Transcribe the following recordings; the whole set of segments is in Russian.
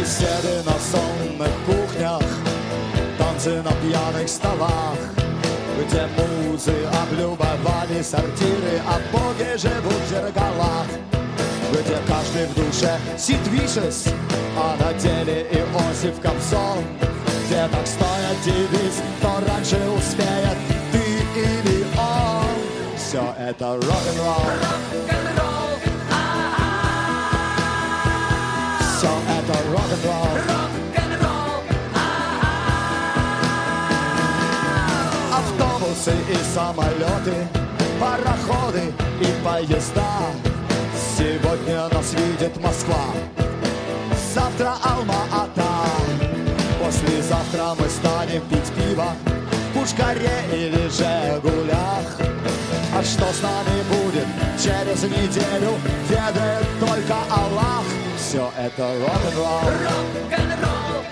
Беседы на сонных кухнях, танцы на пьяных столах, где музы облюбовали сортиры, а боги живут в зеркалах, где каждый в душе Сид Вишес, а на деле Иосиф Кобзон, где так стоит девиз, кто раньше успеет, ты или он. Все это рок-н-ролл. Рок-н-ролл. Все это рок-н-ролл. Рок-н-ролл. Автобусы и самолеты, пароходы и поезда. Сегодня нас видит Москва, завтра Алма-Ата. Послезавтра мы станем пить пиво в Пушкаре или Жигулях. А что с нами будет через неделю, ведает только Аллах. Все это рок-н-ролл. Рок-н-ролл.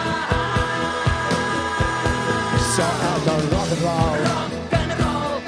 Все это рок-н-ролл. Рок-н-ролл.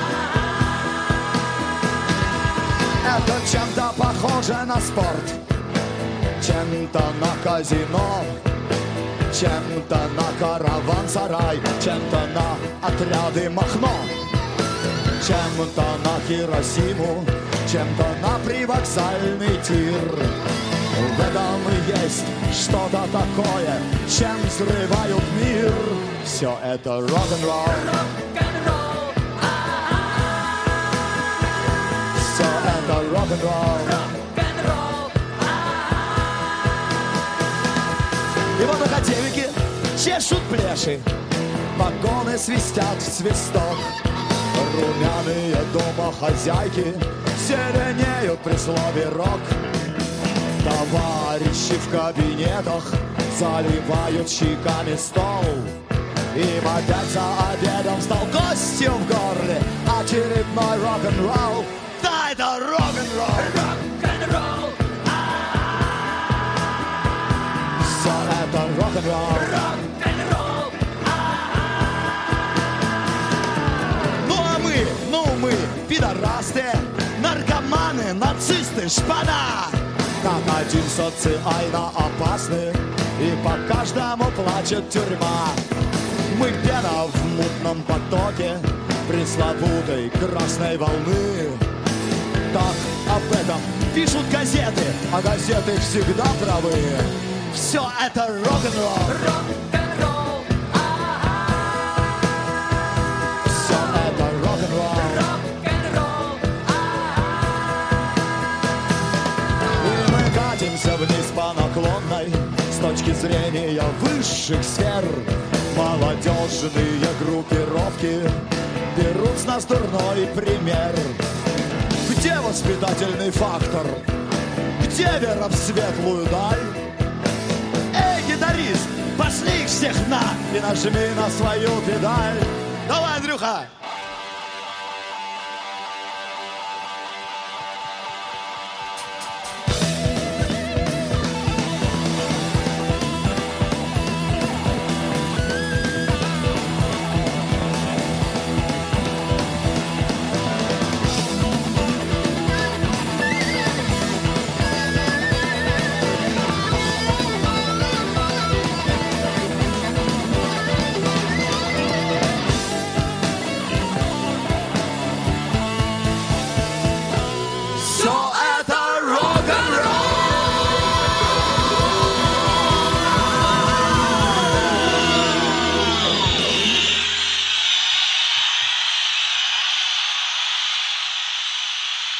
Это чем-то похоже на спорт, чем-то на казино, чем-то на караван-сарай, чем-то на отряды Махно, чем-то на Хиросиму, чем-то на привокзальный тир. В этом есть что-то такое, чем взрывают мир. Все это рок-н-ролл. Рок-н-ролл. Все это рок-н-ролл. Рок-н-ролл. И вот академики чешут плеши, вагоны свистят в свисток. Румяные домохозяйки зеленеют при слове рок. Товарищи в кабинетах заливают щеками стол. Им опять за обедом стал гостем в горле очередной рок-н-ролл. Да, это рок-н-ролл. Рок-н-ролл. Все это рок-н-ролл. Рок-н-ролл. Мы пидорасты, наркоманы, нацисты, шпана. Как один социально опасны, и по каждому плачет тюрьма. Мы пена в мутном потоке пресловутой красной волны. Так об этом пишут газеты, а газеты всегда правы. Все это рок-н-ролл. Рок-н-ролл. Все это рок-н-ролл. Рок-н-ролл. И мы катимся вниз по наклонной с точки зрения высших сфер. Молодежные группировки берут с нас дурной пример. Где воспитательный фактор? Где вера в светлую даль? Эй, гитарист, пошли их всех на и нажми на свою педаль. Давай, Андрюха!